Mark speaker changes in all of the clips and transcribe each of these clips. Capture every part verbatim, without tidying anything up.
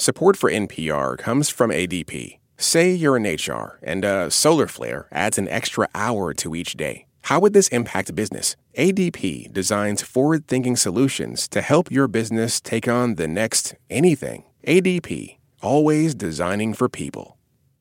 Speaker 1: Support for N P R comes from A D P. Say you're in H R and a solar flare adds an extra hour to each day. How would this impact business? A D P designs forward-thinking solutions to help your business take on the next anything. A D P, always designing for people.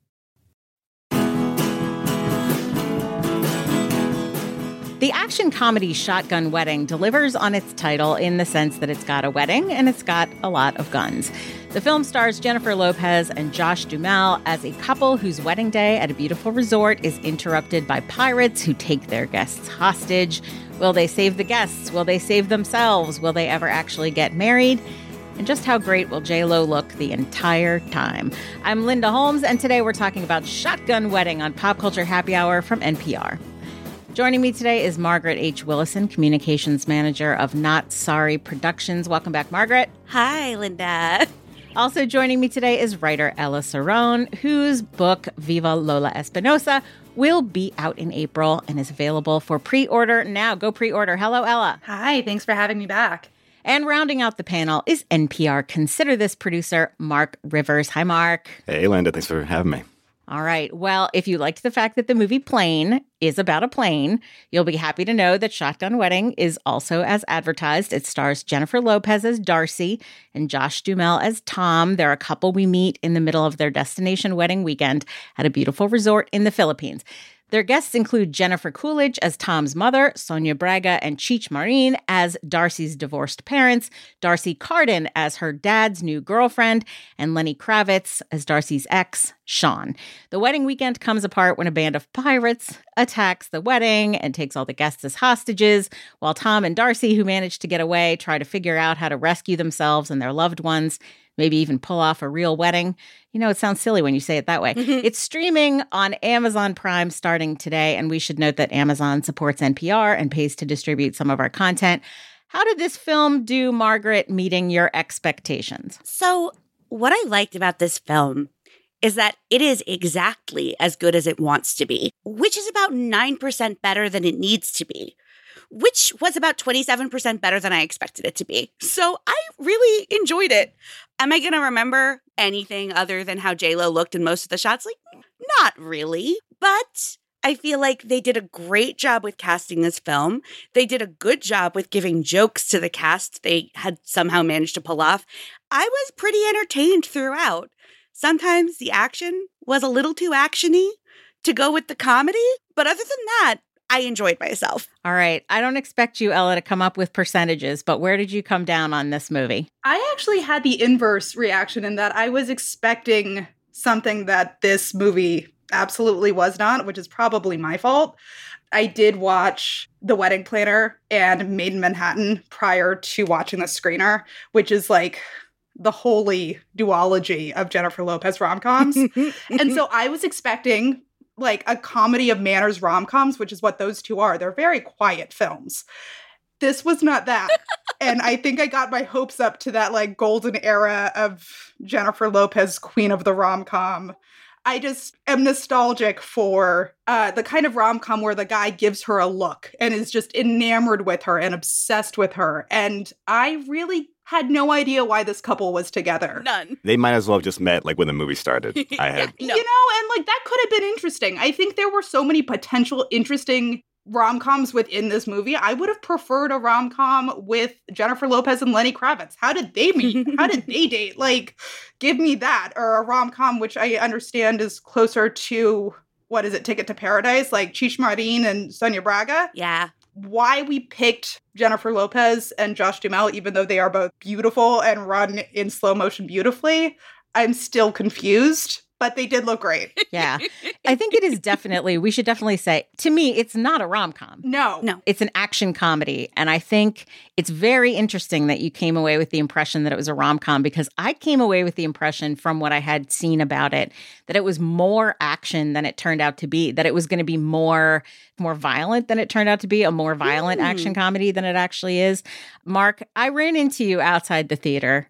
Speaker 2: The action comedy Shotgun Wedding delivers on its title in the sense that it's got a wedding and it's got a lot of guns. The film stars Jennifer Lopez and Josh Duhamel as a couple whose wedding day at a beautiful resort is interrupted by pirates who take their guests hostage. Will they save the guests? Will they save themselves? Will they ever actually get married? And just how great will J-Lo look the entire time? I'm Linda Holmes, and today we're talking about Shotgun Wedding on Pop Culture Happy Hour from N P R. Joining me today is Margaret H. Willison, Communications Manager of Not Sorry Productions. Welcome back, Margaret.
Speaker 3: Hi, Linda.
Speaker 2: Also joining me today is writer Ella Cerrone, whose book, Viva Lola Espinosa, will be out in April and is available for pre-order now. Go pre-order. Hello, Ella.
Speaker 4: Hi, thanks for having me back.
Speaker 2: And rounding out the panel is N P R Consider This producer, Mark Rivers. Hi, Mark.
Speaker 5: Hey, Linda. Thanks for having me.
Speaker 2: All right. Well, if you liked the fact that the movie Plane is about a plane, you'll be happy to know that Shotgun Wedding is also as advertised. It stars Jennifer Lopez as Darcy and Josh Duhamel as Tom. They're a couple we meet in the middle of their destination wedding weekend at a beautiful resort in the Philippines. Their guests include Jennifer Coolidge as Tom's mother, Sonia Braga and Cheech Marin as Darcy's divorced parents, Darcy Carden as her dad's new girlfriend, and Lenny Kravitz as Darcy's ex, Sean. The wedding weekend comes apart when a band of pirates attacks the wedding and takes all the guests as hostages, while Tom and Darcy, who manage to get away, try to figure out how to rescue themselves and their loved ones, maybe even pull off a real wedding. You know, it sounds silly when you say it that way. Mm-hmm. It's streaming on Amazon Prime starting today, and we should note that Amazon supports N P R and pays to distribute some of our content. How did this film do, Margaret, meeting your expectations?
Speaker 3: So what I liked about this film is that it is exactly as good as it wants to be, which is about nine percent better than it needs to be, which was about twenty-seven percent better than I expected it to be. So I really enjoyed it. Am I going to remember anything other than how J-Lo looked in most of the shots? Like, not really. But I feel like they did a great job with casting this film. They did a good job with giving jokes to the cast they had somehow managed to pull off. I was pretty entertained throughout. Sometimes the action was a little too actiony to go with the comedy. But other than that, I enjoyed myself.
Speaker 2: All right. I don't expect you, Ella, to come up with percentages, but where did you come down on this movie?
Speaker 4: I actually had the inverse reaction in that I was expecting something that this movie absolutely was not, which is probably my fault. I did watch The Wedding Planner and Made in Manhattan prior to watching the screener, which is like the holy duology of Jennifer Lopez rom-coms. And so I was expecting like a comedy of manners rom-coms, which is what those two are. They're very quiet films. This was not that. And I think I got my hopes up to that like golden era of Jennifer Lopez, queen of the rom-com. I just am nostalgic for uh, the kind of rom-com where the guy gives her a look and is just enamored with her and obsessed with her. And I really had no idea why this couple was together.
Speaker 3: None.
Speaker 5: They might as well have just met like when the movie started. I had,
Speaker 4: no. You know, and like that could have been interesting. I think there were so many potential interesting rom-coms within this movie. I would have preferred a rom-com with Jennifer Lopez and Lenny Kravitz. How did they meet? How did they date? Like, give me that. Or a rom-com, which I understand is closer to, what is it, Ticket to Paradise? Like Cheech Marin and Sonia Braga?
Speaker 3: Yeah.
Speaker 4: Why we picked Jennifer Lopez and Josh Duhamel, even though they are both beautiful and run in slow motion beautifully, I'm still confused. But they did look great.
Speaker 2: Yeah. I think it is definitely, we should definitely say, to me, it's not a rom-com.
Speaker 4: No.
Speaker 3: No.
Speaker 2: It's an action comedy. And I think it's very interesting that you came away with the impression that it was a rom-com, because I came away with the impression from what I had seen about it that it was more action than it turned out to be, that it was going to be more, more violent than it turned out to be, a more violent mm. action comedy than it actually is. Mark, I ran into you outside the theater.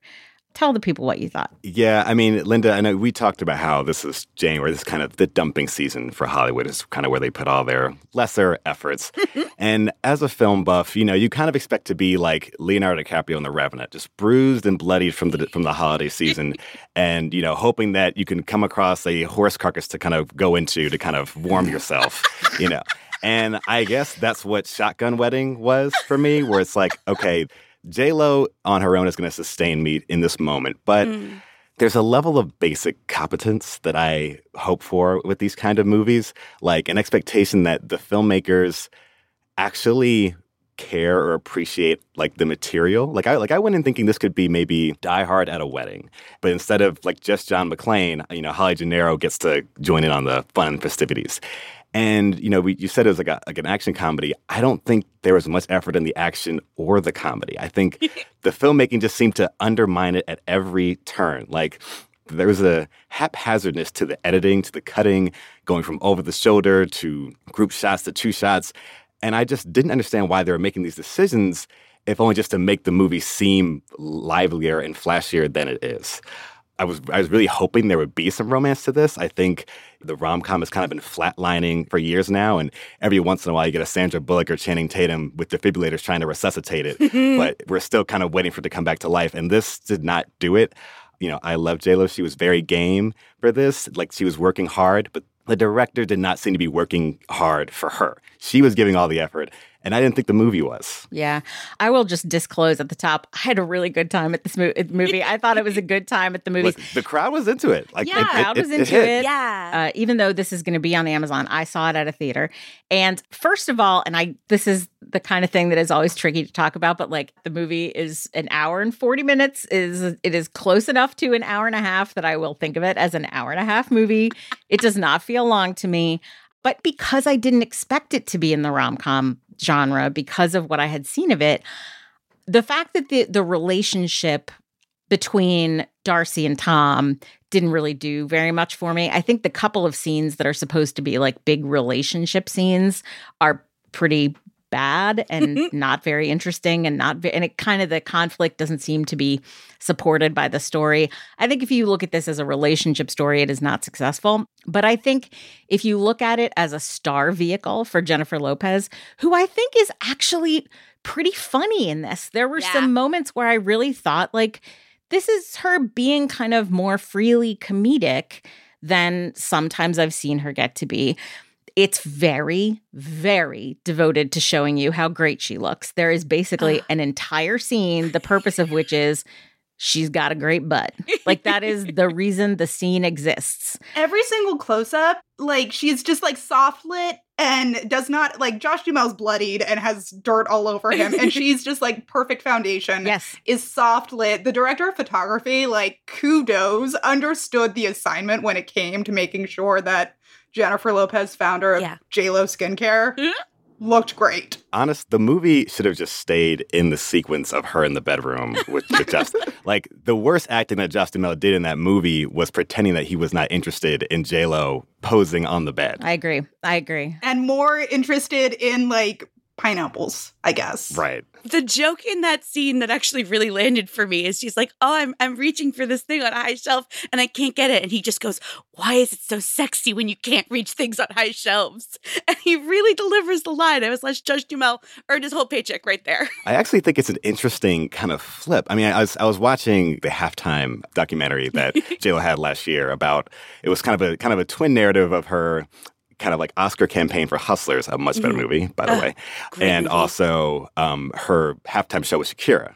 Speaker 2: Tell the people what you thought.
Speaker 5: Yeah, I mean, Linda, I know we talked about how this is January, this is kind of the dumping season for Hollywood, is kind of where they put all their lesser efforts. And as a film buff, you know, you kind of expect to be like Leonardo DiCaprio in The Revenant, just bruised and bloodied from the from the holiday season, and, you know, hoping that you can come across a horse carcass to kind of go into to kind of warm yourself, you know. And I guess that's what Shotgun Wedding was for me, where it's like, okay, J-Lo on her own is going to sustain me in this moment, but mm. there's a level of basic competence that I hope for with these kind of movies, like an expectation that the filmmakers actually care or appreciate like the material. Like I like I went in thinking this could be maybe Die Hard at a wedding, but instead of like just John McClane, you know, Holly Gennaro gets to join in on the fun and festivities. And, you know, we, you said it was like, a, like an action comedy. I don't think there was much effort in the action or the comedy. I think the filmmaking just seemed to undermine it at every turn. Like, there was a haphazardness to the editing, to the cutting, going from over the shoulder to group shots to two shots. And I just didn't understand why they were making these decisions, if only just to make the movie seem livelier and flashier than it is. I was I was really hoping there would be some romance to this. I think the rom-com has kind of been flatlining for years now, and every once in a while you get a Sandra Bullock or Channing Tatum with defibrillators trying to resuscitate it, but we're still kind of waiting for it to come back to life, and this did not do it. You know, I love J-Lo. She was very game for this. Like, she was working hard, but the director did not seem to be working hard for her. She was giving all the effort, and I didn't think the movie was.
Speaker 2: Yeah. I will just disclose at the top, I had a really good time at this mo- movie. I thought it was a good time at the movies.
Speaker 5: Look, the crowd was into it. Like,
Speaker 2: yeah,
Speaker 5: it,
Speaker 2: the crowd
Speaker 5: it,
Speaker 2: was
Speaker 5: it,
Speaker 2: into
Speaker 5: it.
Speaker 2: it.
Speaker 3: Yeah.
Speaker 2: Uh, even though this is going to be on Amazon, I saw it at a theater. And first of all, and I this is the kind of thing that is always tricky to talk about, but like the movie is an hour and forty minutes. Is It is close enough to an hour and a half that I will think of it as an hour and a half movie. It does not feel long to me. But because I didn't expect it to be in the rom-com genre, because of what I had seen of it, the fact that the the relationship between Darcy and Tom didn't really do very much for me. I think the couple of scenes that are supposed to be like big relationship scenes are pretty bad and not very interesting, and not ve- and it kind of the conflict doesn't seem to be supported by the story. I think if you look at this as a relationship story, it is not successful. But I think if you look at it as a star vehicle for Jennifer Lopez, who I think is actually pretty funny in this, there were
Speaker 3: Yeah.
Speaker 2: some moments where I really thought like this is her being kind of more freely comedic than sometimes I've seen her get to be. It's very, very devoted to showing you how great she looks. There is basically an entire scene, the purpose of which is she's got a great butt. Like, that is the reason the scene exists.
Speaker 4: Every single close-up, like, she's just, like, soft lit and does not, like, Josh Duhamel's bloodied and has dirt all over him, and she's just, like, perfect foundation.
Speaker 2: Yes.
Speaker 4: Is soft lit. The director of photography, like, kudos, understood the assignment when it came to making sure that Jennifer Lopez, founder of
Speaker 3: Yeah.
Speaker 4: J-Lo Skincare, looked great.
Speaker 5: Honest, the movie should have just stayed in the sequence of her in the bedroom with, with Josh. Like, the worst acting that Josh Duhamel did in that movie was pretending that he was not interested in J-Lo posing on the bed.
Speaker 2: I agree. I agree.
Speaker 4: And more interested in, like, pineapples, I guess.
Speaker 5: Right.
Speaker 3: The joke in that scene that actually really landed for me is she's like, oh, I'm I'm reaching for this thing on a high shelf and I can't get it. And he just goes, why is it so sexy when you can't reach things on high shelves? And he really delivers the line. I was like, Josh Duhamel earned his whole paycheck right there.
Speaker 5: I actually think it's an interesting kind of flip. I mean, I was I was watching the Halftime documentary that J-Lo had last year about, it was kind of a kind of a twin narrative of her kind of like Oscar campaign for Hustlers, a much better movie, by the
Speaker 3: Uh,
Speaker 5: way,
Speaker 3: great
Speaker 5: and
Speaker 3: movie.
Speaker 5: also um, her halftime show with Shakira.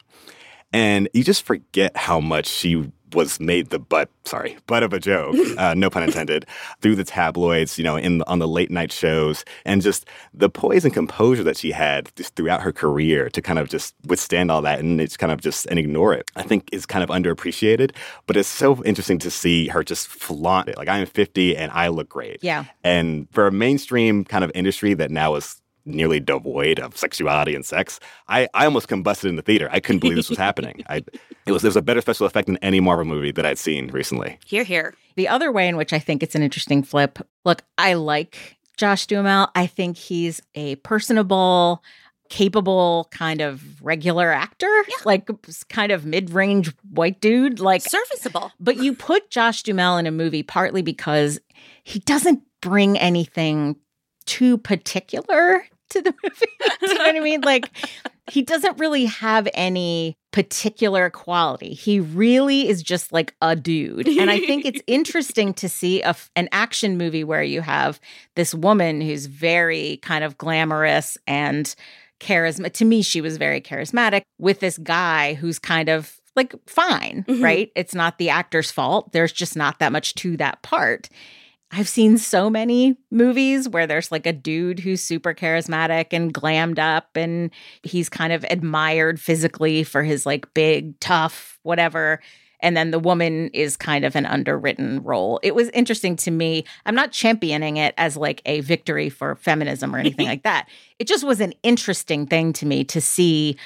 Speaker 5: And you just forget how much she was made the butt, sorry, butt of a joke, uh, no pun intended, through the tabloids, you know, in on the late night shows, and just the poise and composure that she had just throughout her career to kind of just withstand all that and it's kind of just and ignore it, I think is kind of underappreciated. But it's so interesting to see her just flaunt it. Like, I'm fifty and I look great.
Speaker 2: Yeah.
Speaker 5: And for a mainstream kind of industry that now is nearly devoid of sexuality and sex, I, I almost combusted in the theater. I couldn't believe this was happening. I, it was, there was a better special effect than any Marvel movie that I'd seen recently.
Speaker 3: Here, here.
Speaker 2: The other way in which I think it's an interesting flip, look, I like Josh Duhamel. I think he's a personable, capable kind of regular actor,
Speaker 3: Yeah.
Speaker 2: like kind of mid-range white dude. Like
Speaker 3: Serviceable.
Speaker 2: But you put Josh Duhamel in a movie partly because he doesn't bring anything too particular to the movie. Do you know what I mean? Like, he doesn't really have any particular quality. He really is just like a dude. And I think it's interesting to see a, an action movie where you have this woman who's very kind of glamorous and charisma. To me, she was very charismatic with this guy who's kind of like fine,
Speaker 3: Mhm.
Speaker 2: right? It's not the actor's fault. There's just not that much to that part. I've seen so many movies where there's like a dude who's super charismatic and glammed up and he's kind of admired physically for his like big, tough, whatever. And then the woman is kind of an underwritten role. It was interesting to me. I'm not championing it as like a victory for feminism or anything like that. It just was an interesting thing to me to see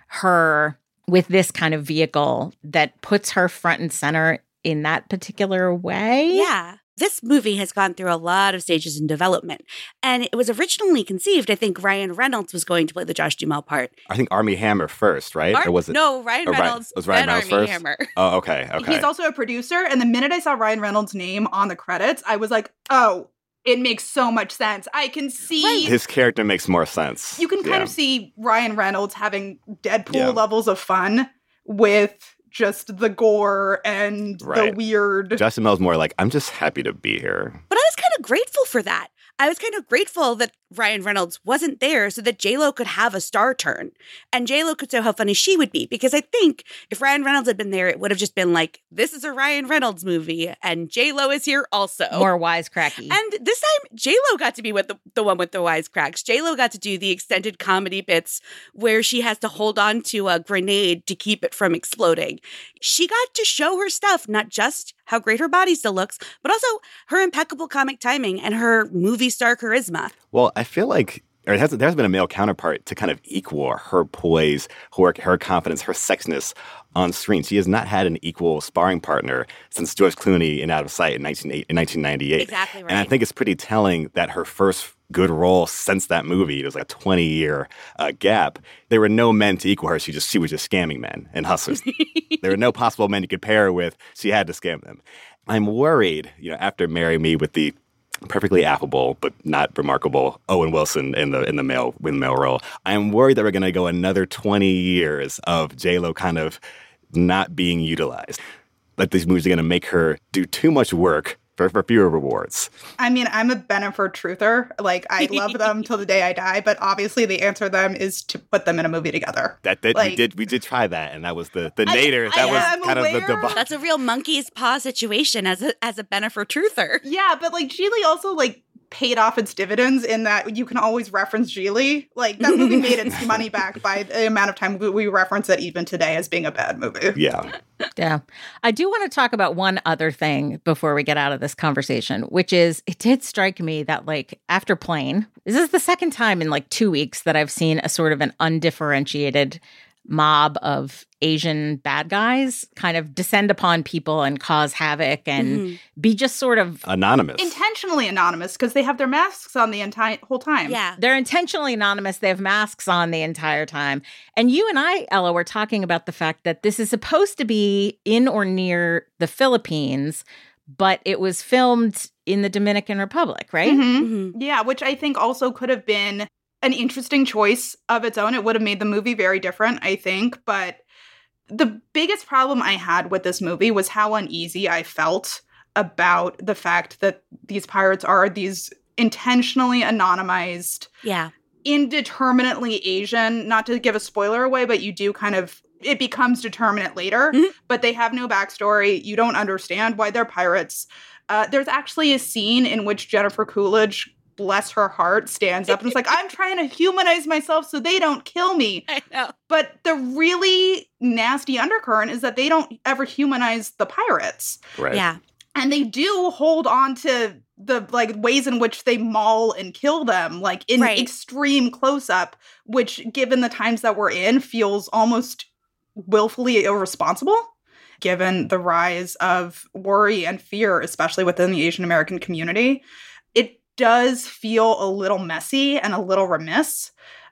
Speaker 2: her with this kind of vehicle that puts her front and center in that particular way.
Speaker 3: Yeah. This movie has gone through a lot of stages in development. And it was originally conceived, I think Ryan Reynolds was going to play the Josh Duhamel part.
Speaker 5: I think Armie Hammer first, right?
Speaker 3: Ar-
Speaker 5: or was it?
Speaker 3: No, Ryan
Speaker 5: or Ryan-
Speaker 3: Reynolds.
Speaker 5: was Ryan
Speaker 3: then
Speaker 5: Reynolds
Speaker 3: Armie
Speaker 5: first?
Speaker 3: Hammer.
Speaker 5: Oh, okay, okay.
Speaker 4: He's also a producer. And the minute I saw Ryan Reynolds' name on the credits, I was like, oh, it makes so much sense. I can see.
Speaker 3: Right.
Speaker 5: His character makes more sense.
Speaker 4: You can kind
Speaker 5: Yeah.
Speaker 4: of see Ryan Reynolds having Deadpool
Speaker 5: Yeah.
Speaker 4: levels of fun with just the gore and the
Speaker 5: Right.
Speaker 4: weird.
Speaker 5: Justin Mel's more like, I'm just happy to be here.
Speaker 3: But I was kind of grateful for that. I was kind of grateful that Ryan Reynolds wasn't there so that J-Lo could have a star turn. And J-Lo could show how funny she would be. Because I think if Ryan Reynolds had been there, it would have just been like, this is a Ryan Reynolds movie and J-Lo is here also.
Speaker 2: More wisecracky.
Speaker 3: And this time, J-Lo got to be with the, the one with the wisecracks. J-Lo got to do the extended comedy bits where she has to hold on to a grenade to keep it from exploding. She got to show her stuff, not just how great her body still looks, but also her impeccable comic timing and her movie star charisma.
Speaker 5: Well, I feel like or it hasn't, there hasn't been a male counterpart to kind of equal her poise, her, her confidence, her sexiness on screen. She has not had an equal sparring partner since George Clooney in Out of Sight in, nineteen ninety-eight.
Speaker 3: Exactly right.
Speaker 5: And I think it's pretty telling that her first good role since that movie, it was like a twenty-year uh, gap, there were no men to equal her. She just she was just scamming men and hustlers. There were no possible men you could pair her with. She had to scam them. I'm worried, you know, after Marry Me with the perfectly affable but not remarkable Owen Wilson in the in the male in the male role. I'm worried that we're going to go another twenty years of J-Lo kind of not being utilized. Like these movies are going to make her do too much work for, for fewer rewards.
Speaker 4: I mean, I'm a Bennifer truther. Like, I love them till the day I die, but obviously the answer to them is to put them in a movie together.
Speaker 5: That, that
Speaker 4: Like-
Speaker 5: we did we did try that, and that was the the
Speaker 4: I-
Speaker 5: nadir.
Speaker 4: I
Speaker 5: That was
Speaker 4: am
Speaker 5: kind of the
Speaker 4: aware.
Speaker 5: debacle.
Speaker 3: That's a real monkey's paw situation as a as a Bennifer truther.
Speaker 4: Yeah, but like Geely also like paid off its dividends in that you can always reference Geely. Like that movie made its money back by the amount of time we, we reference it even today as being a bad movie.
Speaker 5: Yeah.
Speaker 2: Yeah. I do want to talk about one other thing before we get out of this conversation, which is it did strike me that, like, after Plane, this is the second time in like two weeks that I've seen a sort of an undifferentiated mob of Asian bad guys kind of descend upon people and cause havoc and
Speaker 3: Mhm.
Speaker 2: be just sort of
Speaker 5: Anonymous.
Speaker 4: Intentionally anonymous because they have their masks on the entire whole time.
Speaker 3: Yeah.
Speaker 2: they're intentionally anonymous. They have masks on the entire time. And you and I, Ella, were talking about the fact that this is supposed to be in or near the Philippines, but it was filmed in the Dominican Republic, right?
Speaker 4: Mhm.
Speaker 3: Mhm.
Speaker 4: Yeah, which I think also could have been an interesting choice of its own. It would have made the movie very different, I think. But the biggest problem I had with this movie was how uneasy I felt about the fact that these pirates are these intentionally anonymized,
Speaker 3: Yeah.
Speaker 4: indeterminately Asian, not to give a spoiler away, but you do kind of, it becomes determinate later,
Speaker 3: Mhm.
Speaker 4: but they have no backstory. You don't understand why they're pirates. Uh, there's actually a scene in which Jennifer Coolidge, bless her heart, stands up and is like, I'm trying to humanize myself so they don't kill me.
Speaker 3: I know.
Speaker 4: But the really nasty undercurrent is that they don't ever humanize the pirates.
Speaker 5: Right.
Speaker 3: Yeah.
Speaker 4: And they do hold on to the like ways in which they maul and kill them, like in
Speaker 3: Right.
Speaker 4: extreme close up, which given the times that we're in feels almost willfully irresponsible, given the rise of worry and fear, especially within the Asian American community. It does feel a little messy and a little remiss.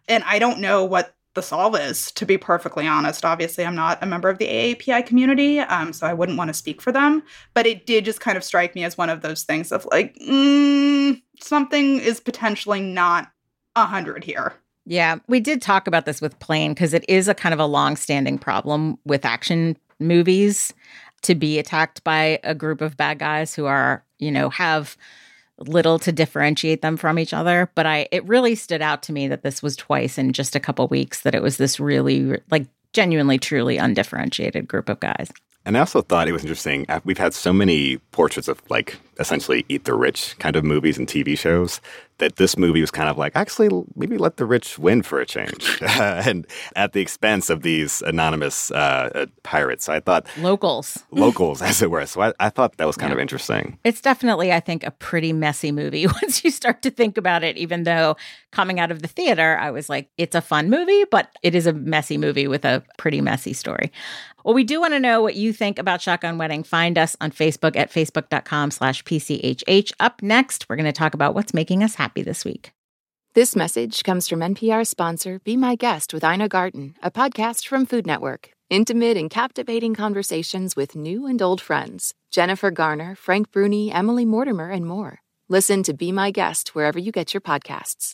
Speaker 4: And I don't know what the solve is, to be perfectly honest. Obviously, I'm not a member of the A A P I community, um, so I wouldn't want to speak for them. But it did just kind of strike me as one of those things of like, mm, something is potentially not one hundred here.
Speaker 2: Yeah, we did talk about this with Plane because it is a kind of a long-standing problem with action movies to be attacked by a group of bad guys who are, you know, have little to differentiate them from each other. But I, it really stood out to me that this was twice in just a couple weeks, that it was this really, like, genuinely, truly undifferentiated group of guys.
Speaker 5: And I also thought it was interesting. We've had so many portraits of, like, essentially eat the rich kind of movies and T V shows that this movie was kind of like, actually, maybe let the rich win for a change. And at the expense of these anonymous uh, uh, pirates. So I thought...
Speaker 2: Locals.
Speaker 5: Locals, as it were. So I, I thought that was kind
Speaker 2: yeah.
Speaker 5: of interesting.
Speaker 2: It's definitely, I think, a pretty messy movie once you start to think about it, even though coming out of the theater, I was like, it's a fun movie, but it is a messy movie with a pretty messy story. Well, we do want to know what you think about Shotgun Wedding. Find us on Facebook at facebook.com slash PCHH. Up next, we're going to talk about what's making us happy this week.
Speaker 6: This message comes from N P R sponsor Be My Guest with Ina Garten, a podcast from Food Network. Intimate and captivating conversations with new and old friends. Jennifer Garner, Frank Bruni, Emily Mortimer, and more. Listen to Be My Guest wherever you get your podcasts.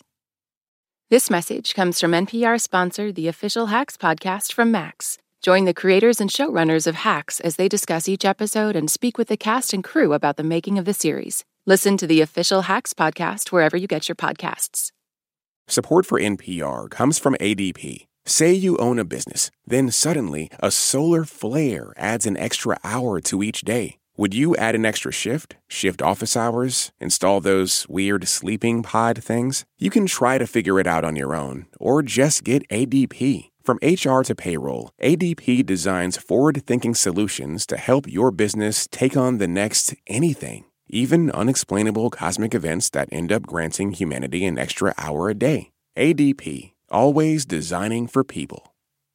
Speaker 6: This message comes from N P R sponsor The Official Hacks podcast from Max. Join the creators and showrunners of Hacks as they discuss each episode and speak with the cast and crew about the making of the series. Listen to the Official Hacks podcast wherever you get your podcasts.
Speaker 1: Support for N P R comes from A D P. Say you own a business, then suddenly a solar flare adds an extra hour to each day. Would you add an extra shift, shift office hours, install those weird sleeping pod things? You can try to figure it out on your own, or just get A D P. From H R to payroll, A D P designs forward-thinking solutions to help your business take on the next anything, even unexplainable cosmic events that end up granting humanity an extra hour a day. A D P, always designing for people.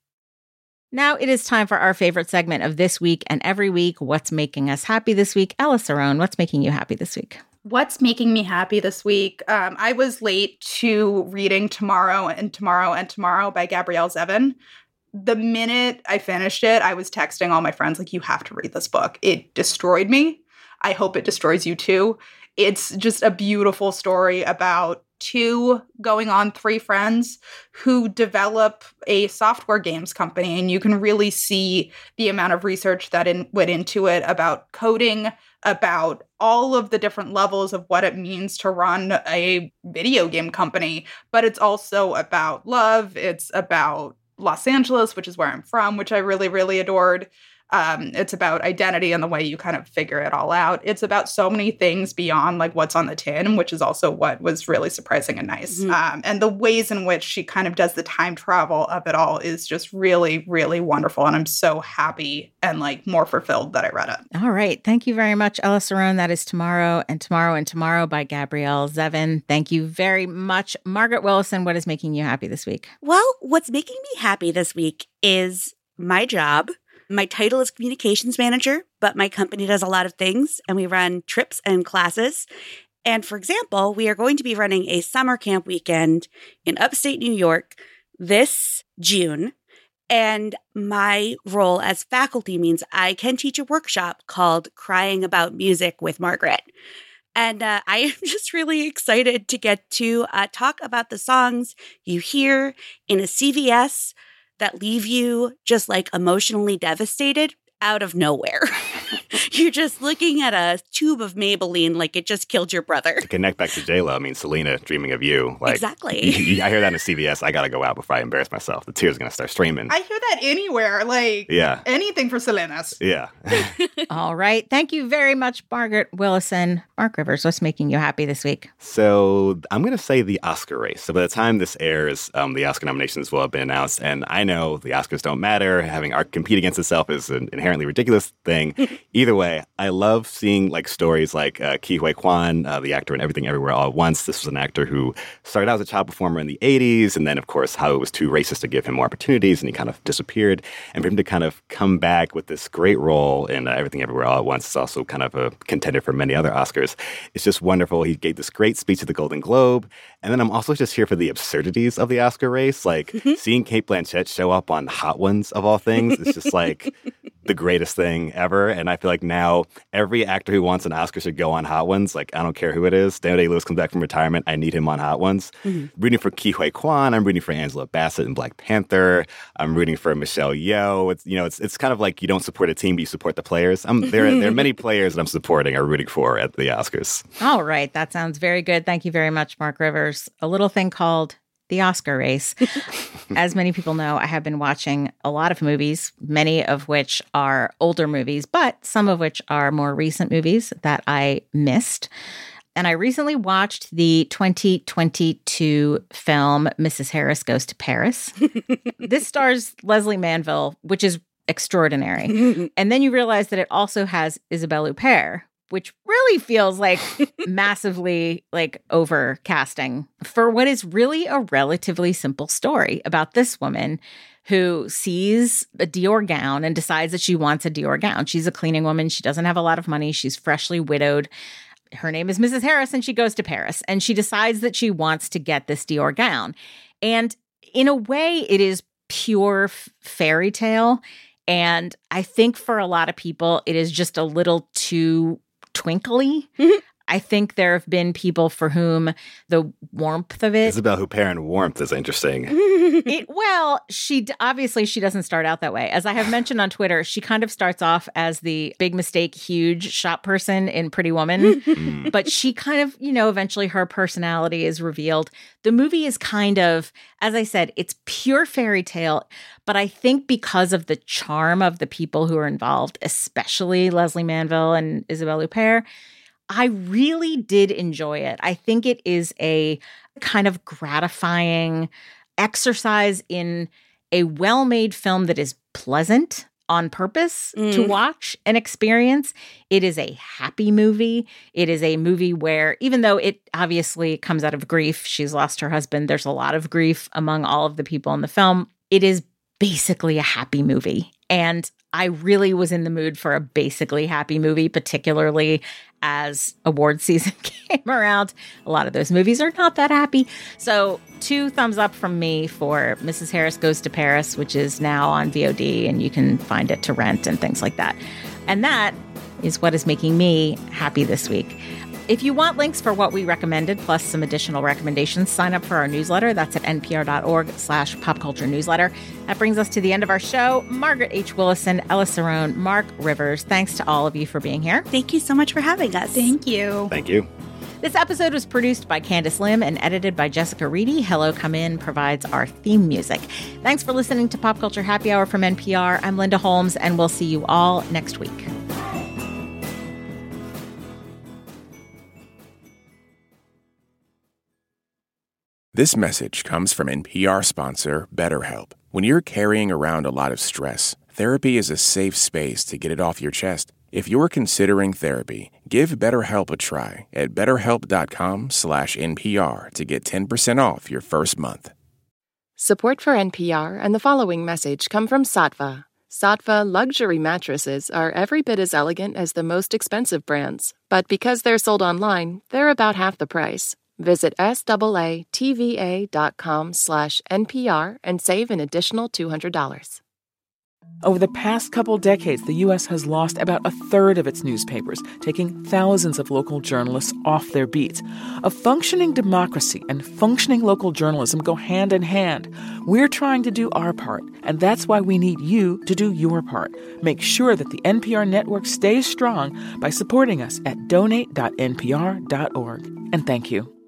Speaker 2: Now it is time for our favorite segment of this week and every week, What's Making Us Happy This Week? Ella Cerrone, what's making you happy this week?
Speaker 4: What's making me happy this week? Um, I was late to reading Tomorrow and Tomorrow and Tomorrow by Gabrielle Zevin. The minute I finished it, I was texting all my friends, like, you have to read this book. It destroyed me. I hope it destroys you too. It's just a beautiful story about two going on three friends who develop a software games company. And you can really see the amount of research that in, went into it about coding, about all of the different levels of what it means to run a video game company. But it's also about love. It's about Los Angeles, which is where I'm from, which I really, really adored. Um, it's about identity and the way you kind of figure it all out. It's about so many things beyond like what's on the tin, which is also what was really surprising and nice. Mm-hmm. Um, and the ways in which she kind of does the time travel of it all is just really, really wonderful. And I'm so happy and like more fulfilled that I read it.
Speaker 2: All right. Thank you very much, Ella Cerrone. That is Tomorrow and Tomorrow and Tomorrow by Gabrielle Zevin. Thank you very much. Margaret Willison, what is making you happy this week?
Speaker 3: Well, what's making me happy this week is my job. My title is communications manager, but my company does a lot of things, and we run trips and classes. And for example, we are going to be running a summer camp weekend in upstate New York this June. And my role as faculty means I can teach a workshop called Crying About Music with Margaret. And uh, I am just really excited to get to uh, talk about the songs you hear in a C V S that leave you just like emotionally devastated out of nowhere. You're just looking at a tube of Maybelline like it just killed your brother.
Speaker 5: To connect back to J-Lo, I mean, Selena, Dreaming of You. Like,
Speaker 3: exactly.
Speaker 5: You, you, I hear that in a C V S. I got to go out before I embarrass myself. The tears are going to start streaming.
Speaker 4: I hear that anywhere. Like,
Speaker 5: yeah.
Speaker 4: anything for Selena's.
Speaker 5: Yeah.
Speaker 2: All right. Thank you very much, Margaret Willison. Mark Rivers, what's making you happy this week?
Speaker 5: So I'm going to say the Oscar race. So by the time this airs, um, the Oscar nominations will have been announced. And I know the Oscars don't matter. Having art compete against itself is an inherently ridiculous thing. Either way, way, I love seeing like stories like uh, Ke Huy Quan, uh, the actor in Everything Everywhere All at Once. This was an actor who started out as a child performer in the eighties, and then, of course, how it was too racist to give him more opportunities, and he kind of disappeared. And for him to kind of come back with this great role in uh, Everything Everywhere All at Once is also kind of a contender for many other Oscars. It's just wonderful. He gave this great speech at the Golden Globe. And then I'm also just here for the absurdities of the Oscar race. Like, seeing Cate Blanchett show up on Hot Ones, of all things, is just like the greatest thing ever. And I feel like now every actor who wants an Oscar should go on Hot Ones. Like, I don't care who it is. Daniel Day-Lewis comes back from retirement. I need him on Hot Ones. Mm-hmm. Rooting for Ke Huy Quan. I'm rooting for Angela Bassett in Black Panther. I'm rooting for Michelle Yeoh. It's, you know, it's it's kind of like you don't support a team, but you support the players. I'm, there, there are many players that I'm supporting or rooting for at the Oscars.
Speaker 2: All right. That sounds very good. Thank you very much, Mark Rivers. A little thing called the Oscar race. As many people know, I have been watching a lot of movies, many of which are older movies, but some of which are more recent movies that I missed. And I recently watched the twenty twenty-two film Missus Harris Goes to Paris. This stars Leslie Manville, which is extraordinary. And then you realize that it also has Isabelle Huppert, which really feels like massively like overcasting for what is really a relatively simple story about this woman who sees a Dior gown and decides that she wants a Dior gown. She's a cleaning woman. She doesn't have a lot of money. She's freshly widowed. Her name is Missus Harris, and she goes to Paris, and she decides that she wants to get this Dior gown. And in a way, it is pure f- fairy tale. And I think for a lot of people, it is just a little too twinkly. Mm-hmm. I think there have been people for whom the warmth of it.
Speaker 5: Isabelle Huppert and warmth is interesting.
Speaker 2: it, well, she obviously she doesn't start out that way. As I have mentioned on Twitter, she kind of starts off as the big mistake, huge shop person in Pretty Woman. Mm. But she kind of, you know, eventually her personality is revealed. The movie is kind of, as I said, it's pure fairy tale. But I think because of the charm of the people who are involved, especially Leslie Manville and Isabelle Huppert, I really did enjoy it. I think it is a kind of gratifying exercise in a well-made film that is pleasant on purpose mm. to watch and experience. It is a happy movie. It is a movie where, even though it obviously comes out of grief, she's lost her husband, there's a lot of grief among all of the people in the film. It is basically a happy movie. And I really was in the mood for a basically happy movie, particularly as award season came around. A lot of those movies are not that happy. So two thumbs up from me for Missus Harris Goes to Paris, which is now on V O D, and you can find it to rent and things like that. And that is what is making me happy this week. If you want links for what we recommended, plus some additional recommendations, sign up for our newsletter. That's at npr.org slash popculture newsletter. That brings us to the end of our show. Margaret H. Willison, Ella Cerrone, Mark Rivers, thanks to all of you for being here.
Speaker 3: Thank you so much for having us.
Speaker 4: Thank you.
Speaker 5: Thank you.
Speaker 2: This episode was produced by Candace Lim and edited by Jessica Reedy. Hello Come In provides our theme music. Thanks for listening to Pop Culture Happy Hour from N P R. I'm Linda Holmes, and we'll see you all next week.
Speaker 1: This message comes from N P R sponsor BetterHelp. When you're carrying around a lot of stress, therapy is a safe space to get it off your chest. If you're considering therapy, give BetterHelp a try at betterhelp.com slash NPR to get ten percent off your first month.
Speaker 7: Support for N P R and the following message come from Saatva. Saatva luxury mattresses are every bit as elegant as the most expensive brands, but because they're sold online, they're about half the price. Visit SAATVA.com slash NPR and save an additional two hundred dollars.
Speaker 8: Over the past couple decades, the U S has lost about a third of its newspapers, taking thousands of local journalists off their beats. A functioning democracy and functioning local journalism go hand in hand. We're trying to do our part, and that's why we need you to do your part. Make sure that the N P R network stays strong by supporting us at donate dot n p r dot org. And thank you.